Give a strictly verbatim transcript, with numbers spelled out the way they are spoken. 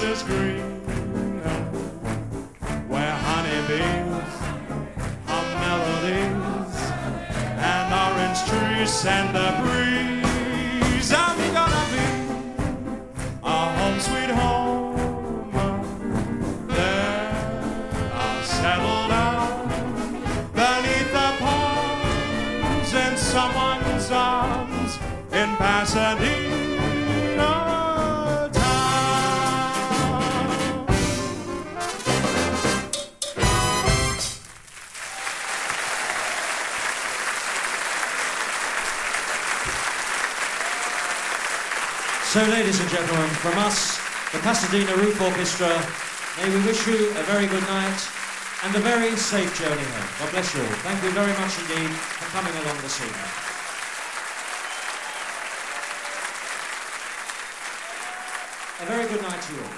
grass is green, where honeybees are melodies, and orange trees send the breeze. I'm gonna be a home sweet home. There I'll settle down beneath the palms in someone's arms in Pasadena. So, ladies and gentlemen, from us, the Pasadena Roof Orchestra, may we wish you a very good night and a very safe journey home. God bless you all. Thank you very much indeed for coming along this evening. A very good night to you all.